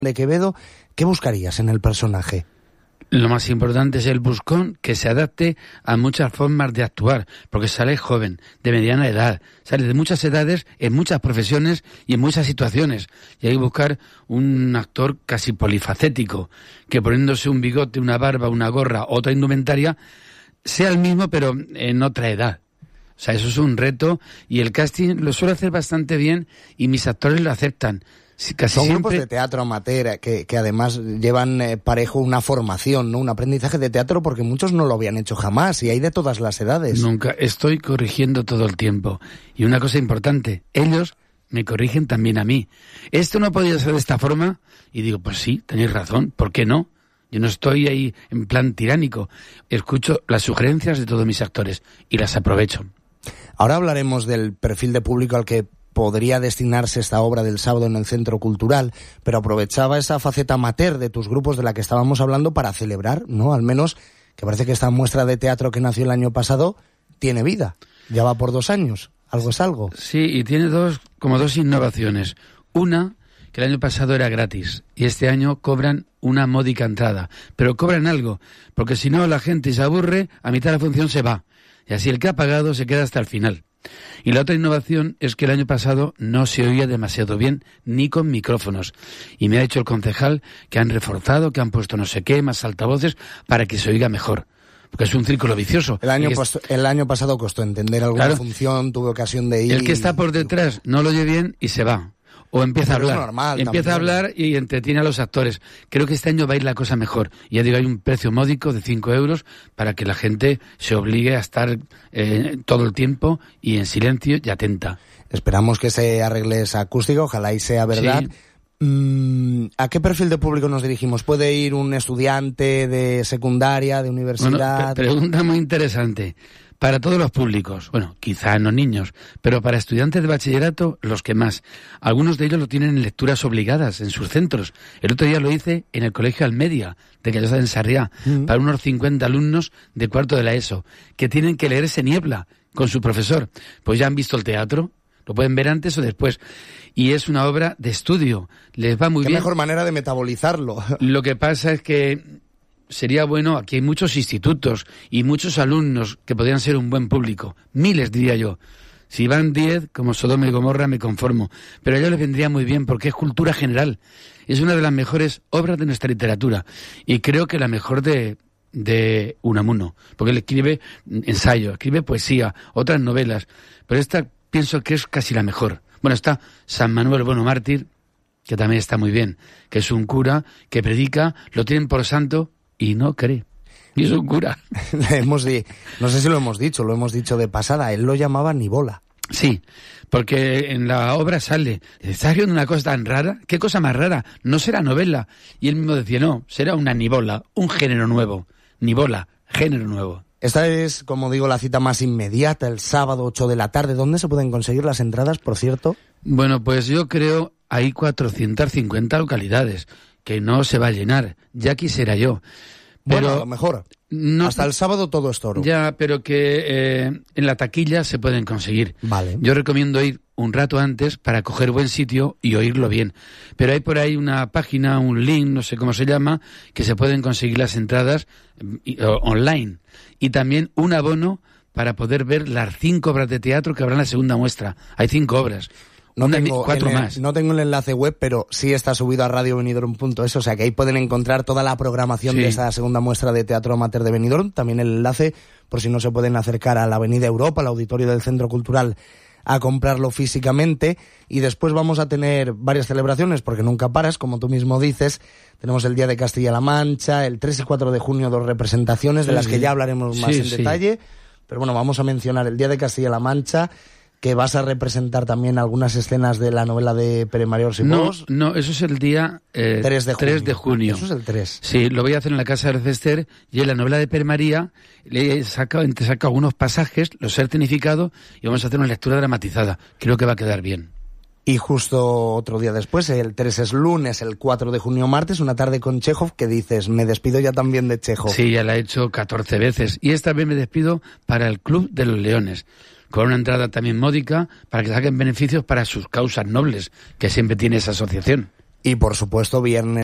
de Quevedo, ¿qué buscarías en el personaje? Lo más importante es el buscón que se adapte a muchas formas de actuar, porque sale joven, de mediana edad, sale de muchas edades, en muchas profesiones y en muchas situaciones. Y hay que buscar un actor casi polifacético, que poniéndose un bigote, una barba, una gorra, otra indumentaria, sea el mismo pero en otra edad. O sea, eso es un reto y el casting lo suele hacer bastante bien y mis actores lo aceptan. Casi son siempre... grupos de teatro amateur que además llevan parejo una formación, ¿no? Un aprendizaje de teatro porque muchos no lo habían hecho jamás y hay de todas las edades. Nunca, estoy corrigiendo todo el tiempo. Y una cosa importante, ellos me corrigen también a mí. Esto no podía ser de esta forma y digo, pues sí, tenéis razón, ¿por qué no? Yo no estoy ahí en plan tiránico, escucho las sugerencias de todos mis actores y las aprovecho. Ahora hablaremos del perfil de público al que podría destinarse esta obra del sábado en el Centro Cultural, pero aprovechaba esa faceta amateur de tus grupos de la que estábamos hablando para celebrar, ¿no? Al menos que parece que esta muestra de teatro que nació el año pasado tiene vida. Ya va por 2 años. Algo es algo. Sí, y tiene dos innovaciones. Una, que el año pasado era gratis y este año cobran una módica entrada, pero cobran algo, porque si no la gente se aburre, a mitad de la función se va. Y así el que ha pagado se queda hasta el final. Y la otra innovación es que el año pasado no se oía demasiado bien, ni con micrófonos. Y me ha dicho el concejal que han reforzado, que han puesto no sé qué, más altavoces, para que se oiga mejor. Porque es un círculo vicioso. El año pasado costó entender alguna función, tuve ocasión de ir. El que está por detrás no lo oye bien y se va. O empieza a hablar. Normal, empieza a hablar y entretiene a los actores. Creo que este año va a ir la cosa mejor. Ya digo, hay un precio módico de 5 euros para que la gente se obligue a estar todo el tiempo y en silencio y atenta. Esperamos que se arregle esa acústica, ojalá y sea verdad. Sí. ¿A qué perfil de público nos dirigimos? ¿Puede ir un estudiante de secundaria, de universidad? Bueno, pregunta muy interesante. Para todos los públicos, bueno, quizá no niños, pero para estudiantes de bachillerato, los que más. Algunos de ellos lo tienen en lecturas obligadas en sus centros. El otro día lo hice en el Colegio Almedia, de Callosa de Sarriá, para unos 50 alumnos de cuarto de la ESO, que tienen que leerse Niebla con su profesor. Pues ya han visto el teatro, lo pueden ver antes o después. Y es una obra de estudio, les va muy bien. Qué mejor manera de metabolizarlo. Lo que pasa es que sería bueno, aquí hay muchos institutos y muchos alumnos que podrían ser un buen público, miles diría yo. Si van 10, como Sodoma y Gomorra, me conformo. Pero a ellos les vendría muy bien porque es cultura general. Es una de las mejores obras de nuestra literatura y creo que la mejor de Unamuno, porque él escribe ensayo, escribe poesía, otras novelas, pero esta pienso que es casi la mejor. Bueno, está San Manuel Bueno Mártir, que también está muy bien, que es un cura que predica, lo tienen por santo y no cree. Y es un cura. No sé si lo hemos dicho de pasada, él lo llamaba Nibola. Sí, porque en la obra sale, ¿estás viendo una cosa tan rara? ¿Qué cosa más rara? No será novela. Y él mismo decía, no, será una nibola, un género nuevo. Nibola, género nuevo. Esta es, como digo, la cita más inmediata, el sábado 8 de la tarde. ¿Dónde se pueden conseguir las entradas, por cierto? Bueno, pues yo creo hay 450 localidades, que no se va a llenar. Ya quisiera yo. Pero bueno, a lo mejor. No, hasta el sábado todo es toro. Ya, pero que en la taquilla se pueden conseguir. Vale. Yo recomiendo ir un rato antes para coger buen sitio y oírlo bien. Pero hay por ahí una página, un link, no sé cómo se llama, que se pueden conseguir las entradas online. Y también un abono para poder ver las 5 obras de teatro que habrá en la segunda muestra. Hay 5 obras. No tengo 4 más. No tengo el enlace web, pero sí está subido a radiobenidorm.es, o sea que ahí pueden encontrar toda la programación de esa segunda muestra de teatro amateur de Benidorm. También el enlace, por si no se pueden acercar a la Avenida Europa, al auditorio del Centro Cultural, a comprarlo físicamente. Y después vamos a tener varias celebraciones, porque nunca paras, como tú mismo dices. Tenemos el Día de Castilla-La Mancha, el 3 y 4 de junio, 2 representaciones, de las que ya hablaremos más en detalle. Pero bueno, vamos a mencionar el Día de Castilla-La Mancha, que vas a representar también algunas escenas de la novela de Pere María Orsibós. No, eso es el día 3 de junio. Eso es el 3. Sí, lo voy a hacer en la Casa de Recester y en la novela de Pere María le saca algunos pasajes, los he certificado y vamos a hacer una lectura dramatizada. Creo que va a quedar bien. Y justo otro día después, el 3 es lunes, el 4 de junio martes, una tarde con Chejov, que dices, me despido ya también de Chejov. Sí, ya la he hecho 14 veces y esta vez me despido para el Club de los Leones, con una entrada también módica para que saquen beneficios para sus causas nobles, que siempre tiene esa asociación. Y por supuesto, viernes